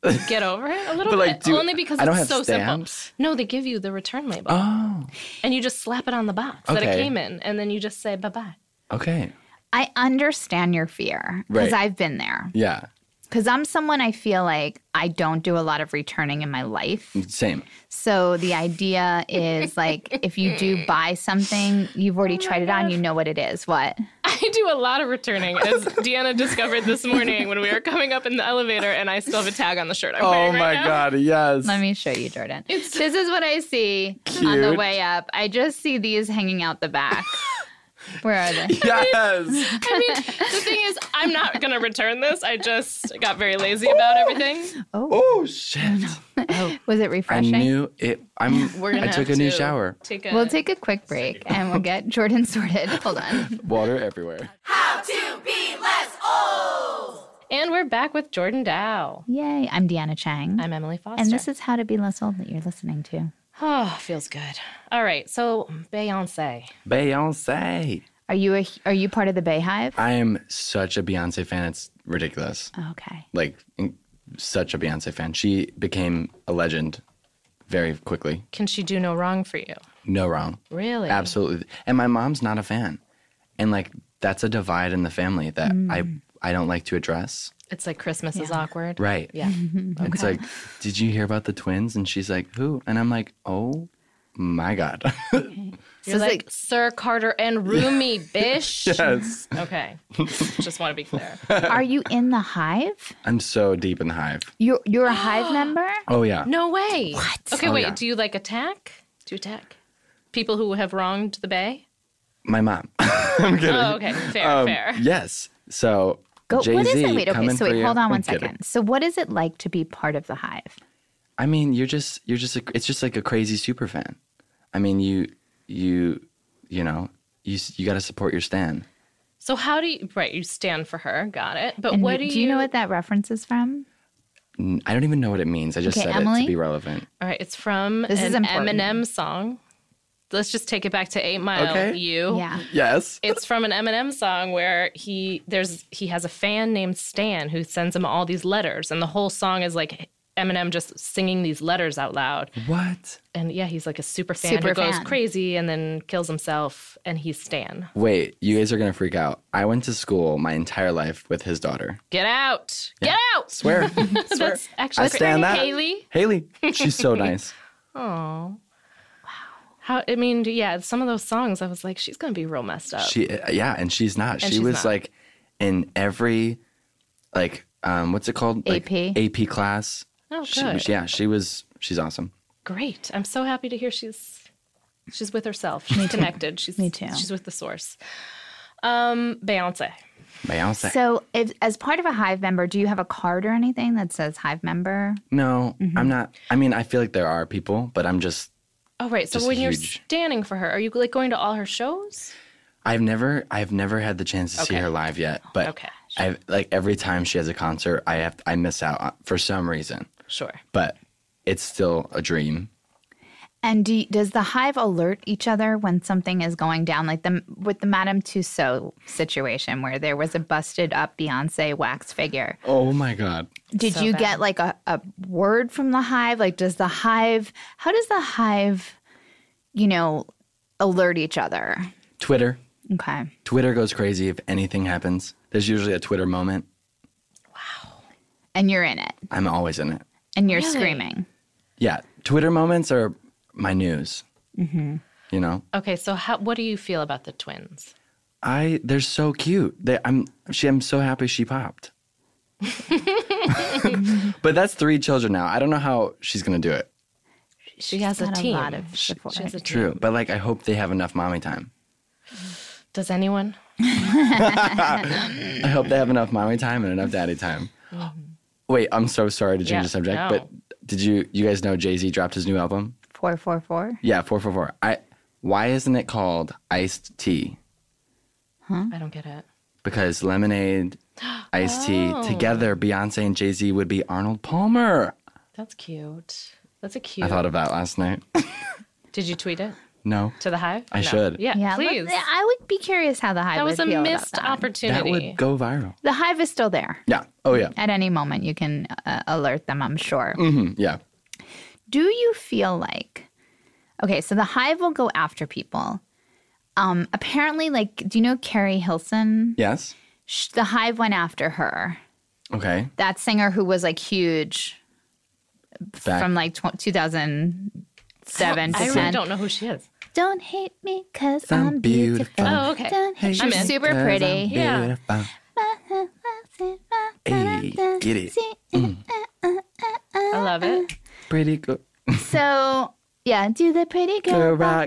get over it a little But, bit. like, do- Only because I don't it's have so stamps. simple. No, they give you the return label. Oh, And you just slap it on the box that it Okay. came in. And then you just say bye-bye. okay. I understand your fear because Right. I've been there. Yeah, Because I'm someone I feel like I don't do a lot of returning in my life. same. So the idea is like if you do buy something, you've already tried it on, you know what it is. What? I do a lot of returning, as Deanna discovered this morning when we were coming up in the elevator, and I still have a tag on the shirt I'm Oh wearing my right now. God, yes. Let me show you, Jordan. This is what I see on the Cute. way up. I just see these hanging out the back. Where are they? Yes. I mean, the thing is, I'm not going to return this. I just got very lazy about everything. Oh shit. Was it I refreshing? knew it. I'm. We're gonna I took have a new to shower. Take a, We'll take a quick break and we'll get Jordan sorted. Hold on. Water everywhere. How to be less old. and we're back with Jordan Dow. Yay. I'm Deanna Chang. I'm Emily Foster. and this is How to Be Less Old that you're listening to. Oh, feels good. All right, so Beyonce. Beyonce. Are you a, are you part of the Bay Hive? I am such a Beyonce fan. It's ridiculous. Okay. Like, in- such a Beyonce fan. She became a legend very quickly. Can she do no wrong for you? No wrong. Really? Absolutely. And my mom's not a fan. And like, that's a divide in the family that I I don't like to address. It's like Christmas is awkward. Right. Yeah. It's like, did you hear about the twins? And she's like, who? And I'm like, oh my God. You're it's like, like- Sir Carter and Rumi, bish. Yes. Okay. Just want to be clear. Are you in the Hive? I'm so deep in the hive. You're you're a Hive member? Oh, yeah. No way. What? Okay, Oh, wait. yeah. Do you like attack? Do you attack people who have wronged the Bay? My mom. I'm kidding. Oh, okay. Fair, Um, fair. Yes. So, Go, Jay-Z what is it? Wait, okay, coming so for wait, you. hold on I'm one kidding. second. So what is it like to be part of the Hive? I mean, you're just you're just a, it's just like a crazy super fan. I mean, you you you know you s- you got to support your stan. So how do you? Right, you stand for her. Got it. But And what do do you? you know what that reference is from? N- I don't even know what it means. I just Okay, said it Emily? to be relevant. All right, it's from This is an important. Eminem song. Let's just take it back to Eight Mile. Okay. You. Yeah. Yes. It's from an Eminem song where he there's he has a fan named Stan who sends him all these letters, and the whole song is like Eminem just singing these letters out loud. What? And yeah, he's like a super fan Super who goes fan. crazy and then kills himself, and he's Stan. Wait, you guys are gonna freak out. I went to school my entire life with his daughter. Get out! Get out! Swear. Swear. That's actually I stand that. Haley. Haley. She's so nice. Oh. How, I mean, yeah, some of those songs, I was like, she's going to be real messed up. She yeah, and she's not. And she she's was not. like in every like um what's it called? Like, A P? A P class. Oh, She, good. yeah, she was she's awesome. Great. I'm so happy to hear she's she's with herself. She's connected. She's Me too. She's with the source. Um, Beyonce. Beyonce. So, if, as part of a Hive member, do you have a card or anything that says Hive member? no, Mm-hmm. I'm not. I mean, I feel like there are people, but I'm just Oh, right. So Just when you're huge. standing for her, are you like going to all her shows? I've never I've never had the chance to see Okay. her live yet, but Okay. I like every time she has a concert, I have I miss out on, for some reason. Sure. But it's still a dream. And do you- does the Hive alert each other when something is going down, like the with the Madame Tussauds situation, where there was a busted up Beyonce wax figure? Oh my god. Did So you bad. get like a, a word from the Hive? Like, does the Hive? How does the Hive, you know, alert each other? Twitter. Okay. Twitter goes crazy if anything happens. There's usually a Twitter moment. And you're in it, I'm always in it. and you're Really? screaming. Yeah, Twitter moments are my news. Mm-hmm. You know, Okay. So how, what do you feel about the twins? I they're so cute. They, I'm she. I'm so happy she popped. But that's three children now. I don't know how she's gonna do it. She has a got a team. lot of She- support. she has a team. True, but like I hope they have enough mommy time. Does anyone? I hope they have enough mommy time and enough daddy time. Wait, I'm so sorry to change Yeah, the subject, no. but did you you guys know Jay-Z dropped his new album? Four four four. Yeah, four four four. I why isn't it called Iced Tea? I don't get it. Because Lemonade, Iced Tea Oh. together, Beyonce and Jay-Z would be Arnold Palmer. That's cute. That's a cute. I thought of that last night. Did you tweet it? No. to the Hive? I No. should. Yeah, Yeah, let- please. I would be curious how the Hive That would was a feel about missed that. That opportunity. would go viral. The Hive is still there. Yeah. Oh, yeah. At any moment, you can uh, alert them, I'm sure. hmm Yeah. Do you feel like, okay, so the Hive will go after people. Um, apparently, like, do you know Carrie Hilson? Yes. Sh- The Hive went after her. Okay. That singer who was like huge Back. from like tw- two thousand seven I to really ten. don't know who she is. Don't hate me because I'm I'm beautiful. beautiful. Oh, okay. Don't hate I'm She's in. super pretty. Yeah. Hey, get it. I love it. Pretty good. So, yeah, do the pretty girl. Girl rock.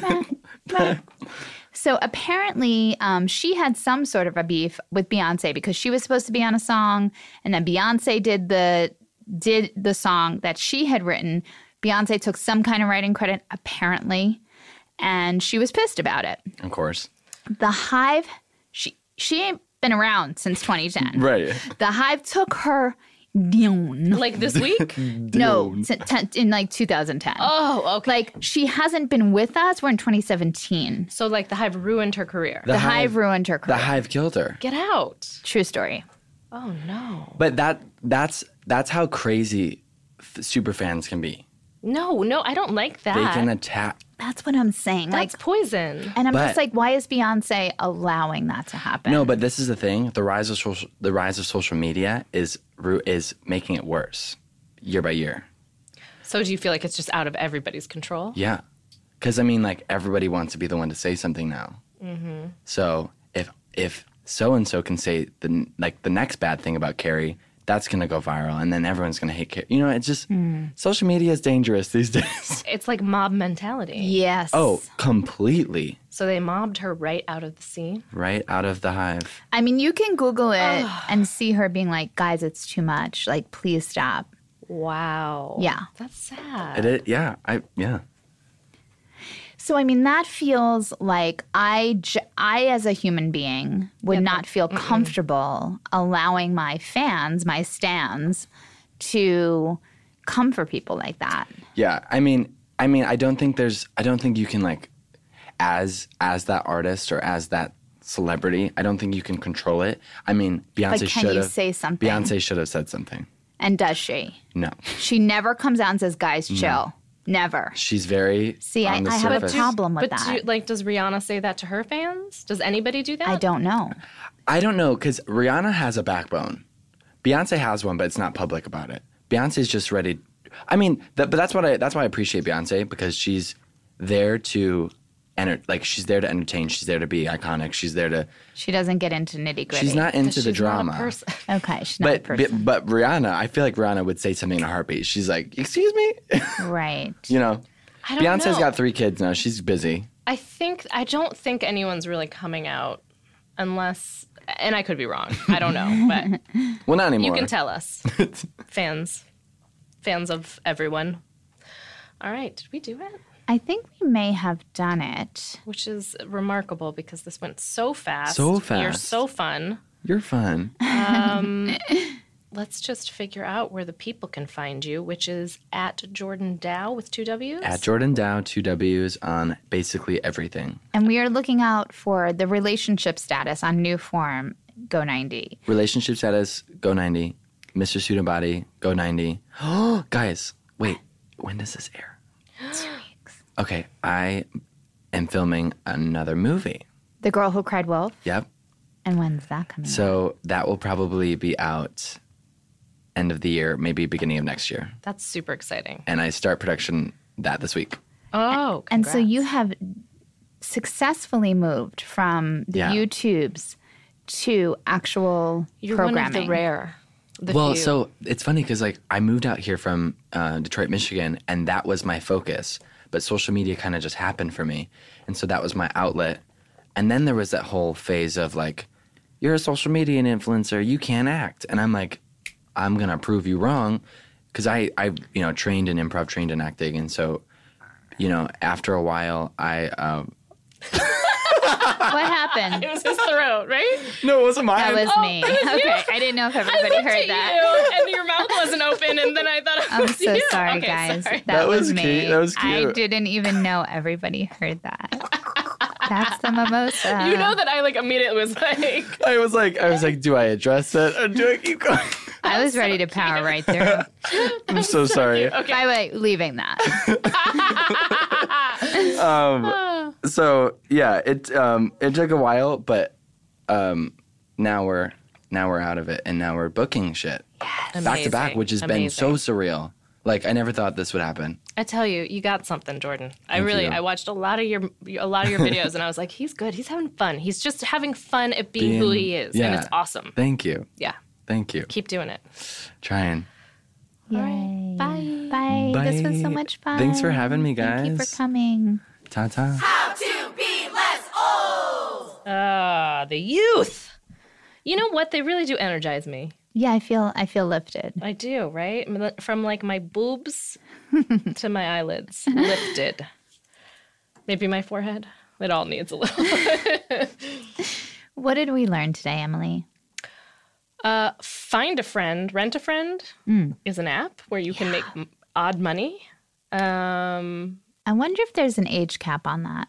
So apparently, um, she had some sort of a beef with Beyonce because she was supposed to be on a song, and then Beyonce did the did the song that she had written. Beyonce took some kind of writing credit, apparently, and she was pissed about it. Of course. The Hive, she she ain't been around since twenty ten. Right. The Hive took her down. Like this week? No, t- t- in like two thousand ten. Oh, okay. Like she hasn't been with us. We're in twenty seventeen. So, like, the Hive ruined her career. The, Hive, ruined her The career. Hive killed her. Get out. True story. Oh, no. But that that's that's how crazy f- super fans can be. No, no, I don't like that. They can attack. That's what I'm saying. That's like, poison. and I'm But- just like, why is Beyonce allowing that to happen? No, but this is the thing. The rise of social, the rise of social media is ru- is making it worse year by year. So do you feel like it's just out of everybody's control? Yeah, because I mean, like everybody wants to be the one to say something now. Mm-hmm. So if if so and so can say the like the next bad thing about Carrie, that's gonna go viral, and then everyone's gonna hate Carrie. You know, it's just social media is dangerous these days. It's like mob mentality. Yes. Oh, completely. So they mobbed her right out of the scene. Right out of the Hive. I mean, you can Google it and see her being like, guys, it's too much. Like, please stop. Wow. Yeah. That's sad. It, it yeah I yeah. So, I mean, that feels like I, j- I as a human being, would not feel comfortable allowing my fans, my stans, to come for people like that. Yeah, I mean, I mean, I don't think there's, I don't think you can like, as as that artist or as that celebrity, I don't think you can control it. I mean, Beyonce Like, can should you have say something? Beyonce should have said something. And does she? No, She never comes out and says, guys, chill. Never. she's very. See, I, on the I have a surface. problem with But that. do, like, does Rihanna say that to her fans? Does anybody do that? I don't know. I don't know because Rihanna has a backbone. Beyonce has one, but it's not public about it. Beyonce's just ready. I mean, that, but that's what I. That's why I appreciate Beyonce because she's there to, enter, like she's there to entertain. She's there to be iconic. She's there to. She doesn't get into nitty gritty. She's not into the She's not a drama. person. Okay, she's not a But, person. but but Rihanna, I feel like Rihanna would say something in a heartbeat. She's like, "Excuse me," Right. you know. I don't Beyonce's know. got three kids now. She's busy. I think I don't think anyone's really coming out unless, and I could be wrong. I don't know, but Well, not anymore. you can tell us, fans, fans of everyone. All right, did we do it? I think we may have done it. Which is remarkable because this went so fast. So You're fast. so fun. You're fun. Let's just figure out where the people can find you, which is at Jordan Dow with two W's. At Jordan Dow, two W's on basically everything. And we are looking out for the relationship status on new form, Go ninety. Relationship status, go ninety. Mister Student Body, go ninety. Oh, guys, wait. When does this air? Two weeks. Okay, I am filming another movie. The Girl Who Cried Wolf. Yep. And when's that coming out? So that will probably be out end of the year, maybe beginning of next year. That's super exciting. And I start production that this week. Oh, And so congrats. you have successfully moved from the Yeah. YouTubes to actual You're programming. one of the rare. The well, few. so it's funny because like I moved out here from uh, Detroit, Michigan, and that was my focus. But social media kind of just happened for me, and so that was my outlet. And then there was that whole phase of like, you're a social media influencer, you can't act, and I'm like, I'm gonna prove you wrong, because I I you know trained in improv, trained in acting, and so you know after a while I. Um, What happened? It was his throat, right? No, it wasn't mine. That was Oh, me. it was you. Okay, I didn't know if I everybody looked heard at that. you, and your mouth wasn't open, and then I thought it I'm was so you. sorry, Okay, guys. sorry. That, That was, was me. cute. That was I cute. didn't even know everybody heard that. That's the mimosa. You know that I like immediately was like, I was like, I was like, do I address it or do I keep going? I was ready to power right through. I'm so sorry. okay. By the way, leaving that. Um, so yeah, it um, it took a while, but um, now we're now we're out of it, and now we're booking shit back to back, Amazing. which has been so Amazing. surreal. Like I never thought this would happen. I tell you, you got something, Jordan. I Thank really, you. I watched a lot of your, a lot of your videos, and I was like, he's good. He's having fun. He's just having fun at being, who Being- he is, yeah. and it's awesome. Thank you, Yeah, thank you. keep doing it. Trying. Yay. Bye. Bye. Bye. This was so much fun. Thanks for having me, Thank you guys. for coming. Ta ta. How to be less old. Ah, the youth. You know what? They really do energize me. Yeah, I feel I feel lifted. I do, right? From like my boobs to my eyelids, lifted. Maybe my forehead. It all needs a little. What did we learn today, Emily? Uh, Find a Friend, Rent a Friend is an app where you can make m- odd money. Um, I wonder if there's an age cap on that.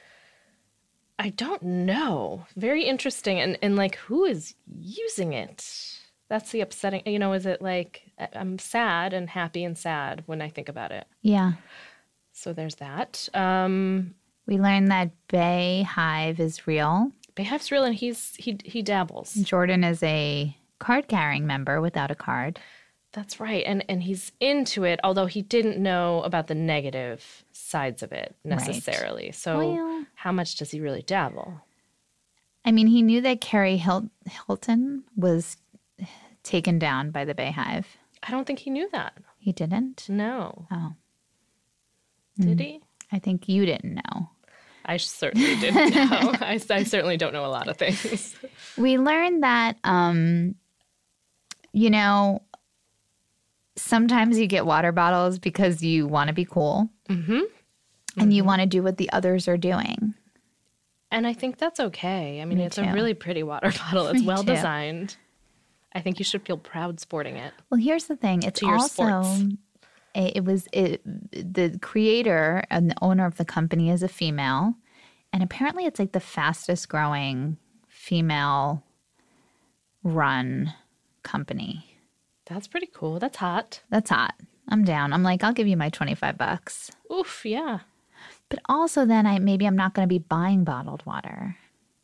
I don't know. Very interesting. And, and like, who is using it? That's the upsetting, you know, is it like, I- I'm sad and happy and sad when I think about it. Yeah. So there's that. Um, We learned that Bay Hive is real. Beehive's real and he's, he, he dabbles. Jordan is a card carrying member without a card. That's right. And and he's into it, although he didn't know about the negative sides of it necessarily. So Well- how much does he really dabble? I mean, he knew that Carrie Hil- Hilton was taken down by the Bay Hive. I don't think he knew that. He didn't? No. Oh, Did he? I think you didn't know. I certainly didn't know. I, I certainly don't know a lot of things. We learned that, um, you know, sometimes you get water bottles because you want to be cool Mm-hmm. and you want to do what the others are doing. And I think that's okay. I mean, Me it's too. a really pretty water bottle. It's Me well too. designed. I think you should feel proud sporting it. Well, here's the thing. It's To your also, sports. it, it was, it, the creator and the owner of the company is a female. And apparently it's like the fastest growing female run company. That's pretty cool. That's hot. That's hot. I'm down. I'm like, I'll give you my twenty-five bucks. Oof, yeah. But also then I maybe I'm not going to be buying bottled water.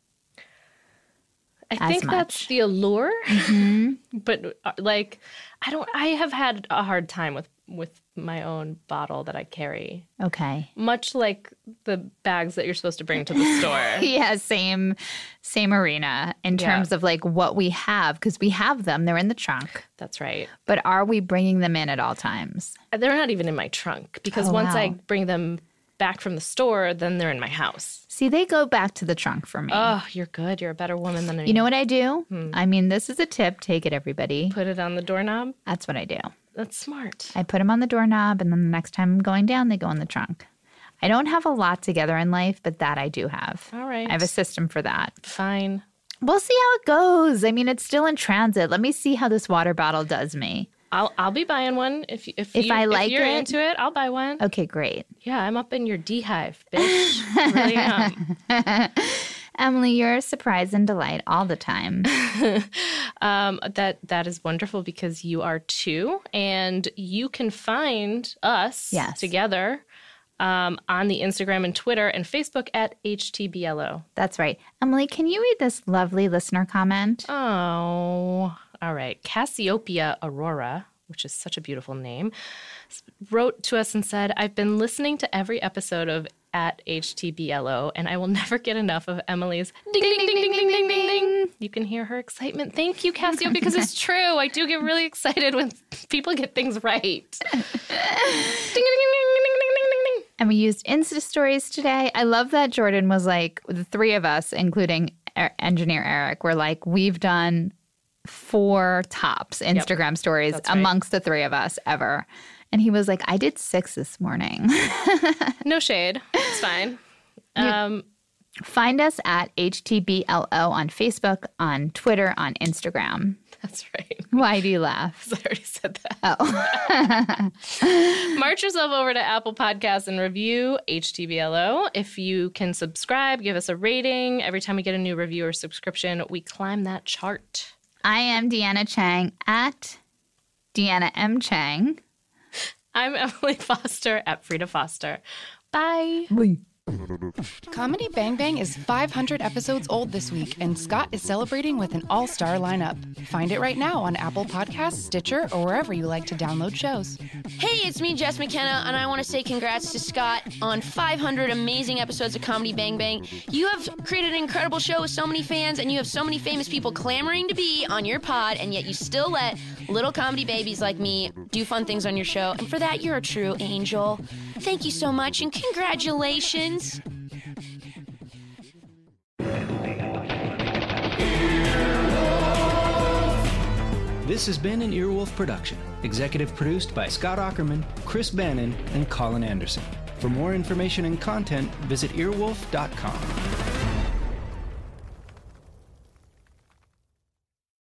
I As think that's much. the allure. But uh, like, I don't, I have had a hard time with, with my own bottle that I carry, Okay. much like the bags that you're supposed to bring to the store. Yeah, same same arena in Yeah. terms of like what we have because we have them. They're in the trunk. That's right. But are we bringing them in at all times? They're not even in my trunk because Oh, once I wow. bring them back from the store, then they're in my house. See, they go back to the trunk for me. Oh, you're good. You're a better woman than me. You know what I do? Hmm. I mean, this is a tip. Take it, everybody. Put it on the doorknob. That's what I do. That's smart. I put them on the doorknob, and then the next time I'm going down, they go in the trunk. I don't have a lot together in life, but that I do have. All right. I have a system for that. Fine. We'll see how it goes. I mean, it's still in transit. Let me see how this water bottle does me. I'll I'll be buying one if if If you, I like if you're it? into it. I'll buy one. Okay, great. Yeah, I'm up in your beehive, bitch. I really am. Emily, you're a surprise and delight all the time. Um, that that is wonderful because you are too, and you can find us Yes. together um, on the Instagram and Twitter and Facebook at H T B L O. That's right. Emily, can you read this lovely listener comment? Oh, all right. Cassiopeia Aurora, which is such a beautiful name, s- wrote to us and said, I've been listening to every episode of at H T B L O, and I will never get enough of Emily's ding, ding, ding, ding, ding, ding, ding, ding. You can hear her excitement. Thank you, Cassio, because it's true. I do get really excited when people get things right. Ding, ding, ding, ding, ding, ding, ding, ding, ding. And we used Insta stories today. I love that Jordan was like, the three of us, including er- engineer Eric, were like, we've done four tops Instagram stories That's right. amongst the three of us ever. And he was like, I did six this morning. No shade. It's fine. Um, Find us at H T B L O on Facebook, on Twitter, on Instagram. That's right. Why do you laugh? I already said that. Oh. March yourself over to Apple Podcasts and review H T B L O. If you can subscribe, give us a rating. Every time we get a new review or subscription, we climb that chart. I am Deanna Chang at Deanna M. Chang. I'm Emily Foster at Frida Foster. Bye. Bye. Comedy Bang Bang is five hundred episodes old this week, and Scott is celebrating with an all-star lineup. Find it right now on Apple Podcasts, Stitcher, or wherever you like to download shows. Hey, it's me, Jess McKenna, and I want to say congrats to Scott on five hundred amazing episodes of Comedy Bang Bang. You have created an incredible show with so many fans, and you have so many famous people clamoring to be on your pod, and yet you still let little comedy babies like me do fun things on your show, and for that, you're a true angel. Thank you so much, and congratulations. This has been an Earwolf production, executive produced by Scott Aukerman, Chris Bannon, and Colin Anderson. For more information and content, visit earwolf dot com.